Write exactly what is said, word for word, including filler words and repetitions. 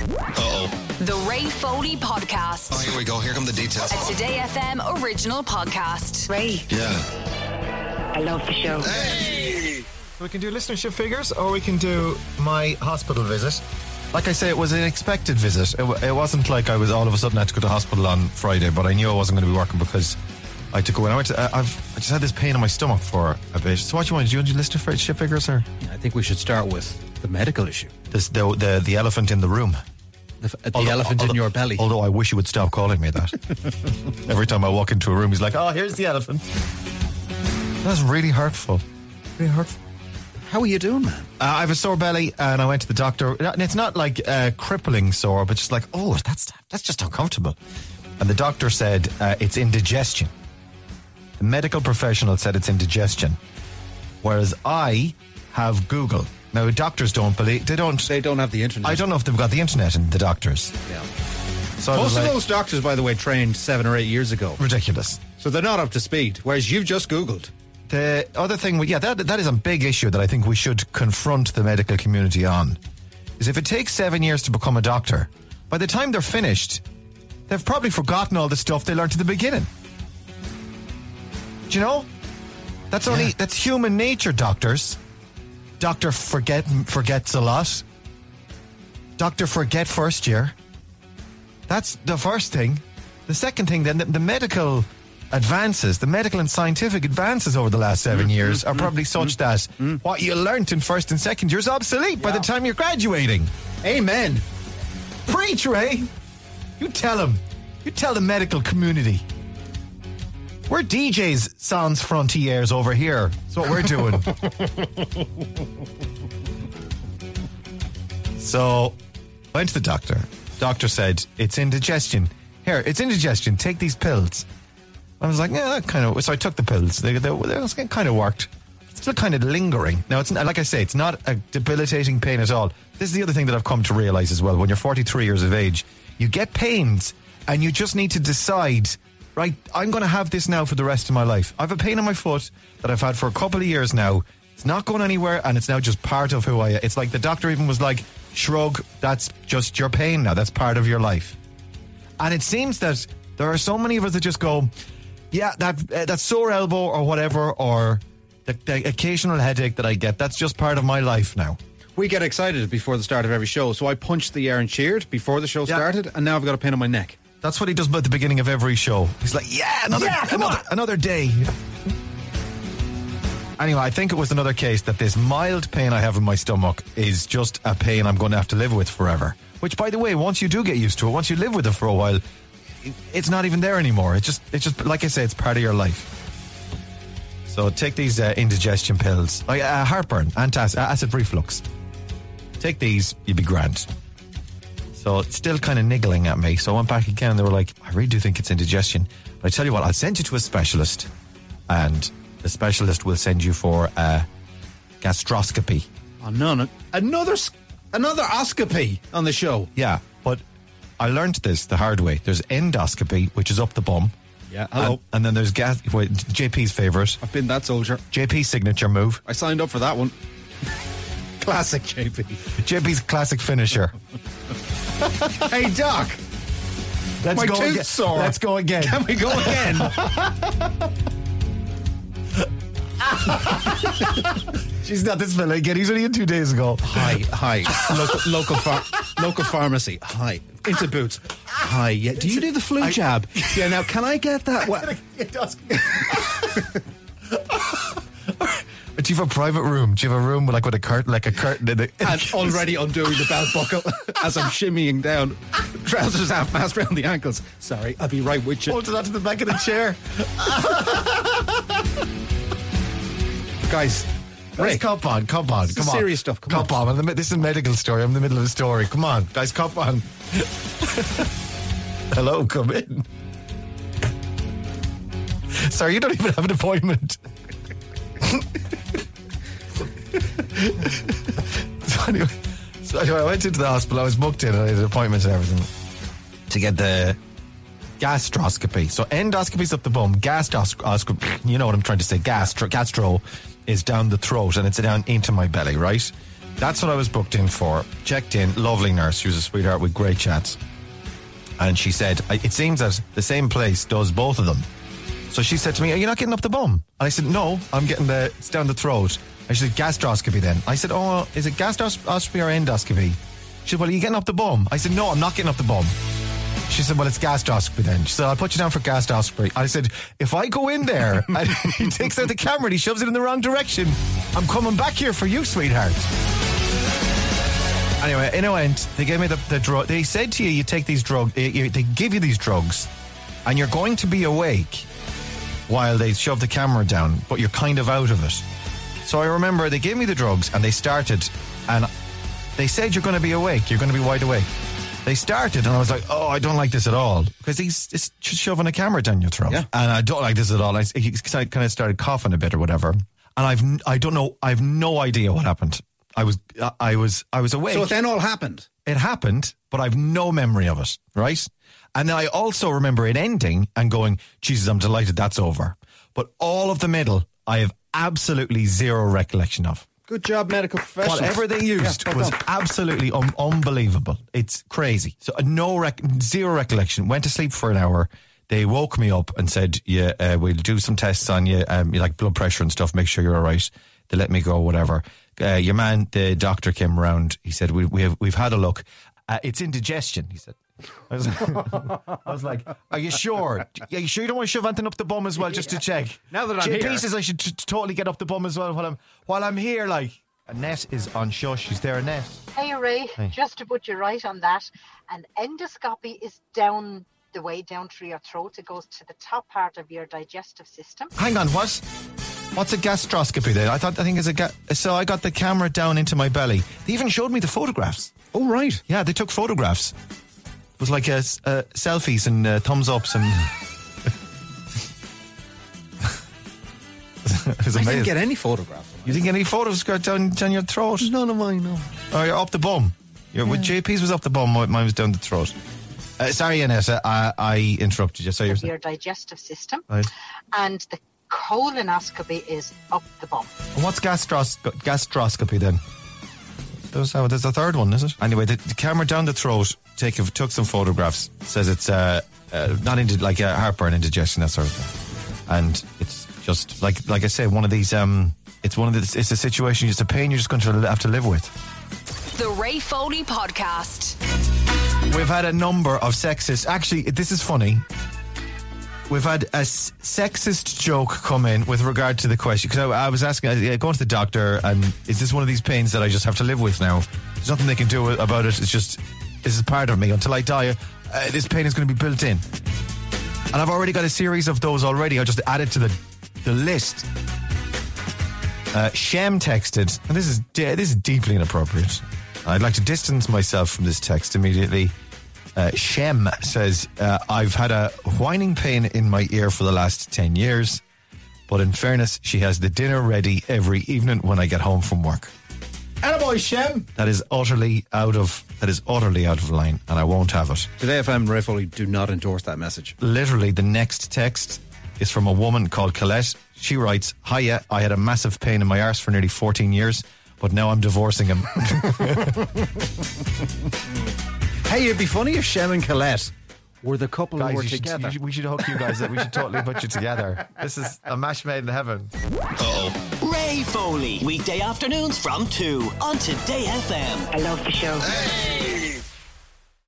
Uh-oh. The Ray Foley Podcast. Oh, here we go. Here come the details. A Today F M original podcast. Ray, Yeah. I love the show. Hey! We can do listenership figures, or we can do my hospital visit. Like I say, it was an expected visit. It, w- it wasn't like I was all of a sudden had to go to hospital on Friday, but I knew I wasn't going to be working because I had to go in. I went to, uh, I've I just had this pain in my stomach for a bit. So what do you want? Do you want to do listenership figures, or I think we should start with the medical issue. this, the, the the elephant in the room? The, the Although- elephant although- in your belly. Although I wish you would stop calling me that. Every time I walk into a room, he's like, "Oh, here's the elephant." That's really hurtful. Really hurtful. How are you doing, man? Uh, I have a sore belly, and I went to the doctor. And it's not like a crippling sore, but just like, oh, that's that's just uncomfortable. And the doctor said uh, it's indigestion. The medical professional said it's indigestion, whereas I have Google. Now, doctors don't believe they don't. They don't have the internet. I don't know if they've got the internet in the doctors. Yeah. So I was Most of like, those doctors, by the way, trained seven or eight years ago, ridiculous. so they're not up to speed. Whereas you've just Googled. The other thing, yeah, that that is a big issue that I think we should confront the medical community on. Is if it takes seven years to become a doctor, by the time they're finished, they've probably forgotten all the stuff they learned at the beginning. Do you know? That's only Yeah. that's human nature, doctors. Doctor forget forgets a lot. Doctor forget first year. That's the first thing. The second thing, then, the, the medical advances, the medical and scientific advances over the last seven years are probably such that what you learnt in first and second year is obsolete by the time you're graduating. Amen. Preach, Ray. You tell him. You tell the medical community. We're D Js sans frontières over here. That's what we're doing. So, went to the doctor. Doctor said, it's indigestion. Here, it's indigestion. Take these pills. I was like, yeah, that kind of... So I took the pills. They, they, they kind of worked. It's still kind of lingering. Now, it's not, like I say, it's not a debilitating pain at all. This is the other thing that I've come to realize as well. When you're forty-three years of age, you get pains and you just need to decide, right, I'm going to have this now for the rest of my life. I have a pain in my foot that I've had for a couple of years now. It's not going anywhere, and it's now just part of who I am. It's like the doctor even was like, shrug, that's just your pain now. That's part of your life. And it seems that there are so many of us that just go, yeah, that uh, that sore elbow or whatever, or the, the occasional headache that I get, that's just part of my life now. We get excited before the start of every show, so I punched the air and cheered before the show Yeah. started, and now I've got a pain on my neck. That's what he does at the beginning of every show. He's like, yeah, another, Yeah, come another, on. another day. Anyway, I think it was another case that this mild pain I have in my stomach is just a pain I'm going to have to live with forever. Which, by the way, once you do get used to it, once you live with it for a while, it- it's not even there anymore. It's just, it's just like I say, it's part of your life. So take these uh, indigestion pills, like uh, heartburn, antacid, acid reflux. Take these, you'll be grand. So it's still kind of niggling at me. So I went back again and they were like, I really do think it's indigestion. But I tell you what, I'll send you to a specialist and the specialist will send you for a gastroscopy. Oh, no, no. Another, s- another oscopy on the show. Yeah, but I learned this the hard way. There's endoscopy, which is up the bum. Yeah, hello. And, and then there's gas. Wait, J P's favourite. I've been that soldier. J P's signature move. I signed up for that one. Classic J P. J P's classic finisher. Hey, Doc. Let's My go tooth's again. sore. Let's go again. Can we go again? She's not this fella again. He's only in two days ago. Hi, hi. Local, local, phar- local pharmacy. Hi. Into Boots. Hi. Yeah. Do you do the flu I- jab? Yeah. Now, can I get that? What? Do you have a private room? Do you have a room with like with a curtain, like a curtain in it? And already undoing the belt buckle as I'm shimmying down. Trousers half mast around the ankles. Sorry, I'll be right with you. Hold it onto the back of the chair. Guys, Guys, Rick, cop on, cop on, This is come on. serious stuff, come cop on. I'm in the mid- This is a medical story. I'm in the middle of a story. Come on, guys, cop on. Hello, come in. Sorry, you don't even have an appointment. so, anyway, so anyway, I went into the hospital. I was booked in. I had appointments and everything to get the gastroscopy. So endoscopy's up the bum. Gastroscopy, you know what I'm trying to say. Gastro, gastro is down the throat and it's down into my belly, right? That's what I was booked in for. Checked in, lovely nurse. She was a sweetheart with great chats. And she said, it seems that the same place does both of them. So she said to me, are you not getting up the bum? And I said, no, I'm getting the, it's down the throat. And she said, gastroscopy then. I said, oh, is it gastroscopy or endoscopy? She said, well, are you getting up the bum? I said, no, I'm not getting up the bum. She said, well, it's gastroscopy then. She said, I'll put you down for gastroscopy. I said, if I go in there and he takes out the camera and he shoves it in the wrong direction, I'm coming back here for you, sweetheart. Anyway, in a went, they gave me the, the drug. They said to you, you take these drugs, they give you these drugs, and you're going to be awake while they shove the camera down, but you're kind of out of it. So I remember they gave me the drugs, and they started, and they said you're going to be awake, you're going to be wide awake. They started, and I was like, oh, I don't like this at all, because he's just shoving a camera down your throat. Yeah. And I don't like this at all. I, I kind of started coughing a bit or whatever, and I've, I don't know, I have no idea what happened. I was, I was, I was awake. So it then all happened. It happened, but I've no memory of it, right? And then I also remember it ending and going, Jesus, I'm delighted that's over. But all of the middle, I have absolutely zero recollection of. Good job, medical professionals. Whatever they used Yeah, well was done. absolutely un- unbelievable. It's crazy. So uh, no rec- zero recollection. Went to sleep for an hour. They woke me up and said, yeah, uh, we'll do some tests on you, um, you like blood pressure and stuff, make sure you're all right. They let me go, whatever. Uh, your man, the doctor, came around. He said, we, we have, we've had a look. Uh, it's indigestion, he said. I was, I was like, are you sure? Are you sure you don't want to shove anything up the bum as well, just to check? Now that I'm J P here. says I should t- totally get up the bum as well while I'm, while I'm here, like. Annette is on shush. She's there, Annette. Hey Ray, Hey. just to put you right on that, an endoscopy is down the way down through your throat. It goes to the top part of your digestive system. Hang on, what? What's a gastroscopy then? I thought, I think it's a ga- so I got the camera down into my belly. They even showed me the photographs. Oh, right. Yeah, they took photographs. It was like uh, s- uh, selfies and uh, thumbs ups and. It was I amazing. didn't get any photographs. You didn't get any photos got down, down your throat? None of mine, no. Oh, you're up the bum. You're, with J P's was up the bum, mine mine was down the throat. Uh, sorry, Annette, I, I interrupted you. So you're Of saying. your digestive system. Right. And the colonoscopy is up the bum. What's gastros- gastroscopy then? There's, oh, there's a third one, is it? Anyway, the, the camera down the throat, take, took some photographs, says it's uh, uh, not into like uh, heartburn, indigestion, that sort of thing. And it's just, like like I say, one of these, um, it's one of the, it's a situation, it's a pain you're just going to have to live with. The Ray Foley Podcast. We've had a number of sexist, actually, this is funny. We've had a s- sexist joke come in with regard to the question. Because I, I was asking, uh, going to the doctor, and is this one of these pains that I just have to live with now? There's nothing they can do about it. It's just, this is part of me. Until I die, uh, this pain is going to be built in. And I've already got a series of those already. I just added to the the list. Uh, Shem texted, and this is de- this is deeply inappropriate. I'd like to distance myself from this text immediately. Uh, Shem says, uh, I've had a whining pain in my ear for the last ten years, but in fairness, she has the dinner ready every evening when I get home from work. Attaboy, Shem. That is utterly out of that is utterly out of line, and I won't have it. Today F M and Ray Foley do not endorse that message. Literally, the next text is from a woman called Colette. She writes, hiya, I had a massive pain in my arse for nearly fourteen years, but now I'm divorcing him. Hey, it'd be funny if Shem and Colette were the couple Guys, who were you should, together. you should- we should hook you guys up. We should totally put you together. This is a match made in heaven. Uh-oh. Ray Foley, weekday afternoons from two on Today F M. I love the show. Hey!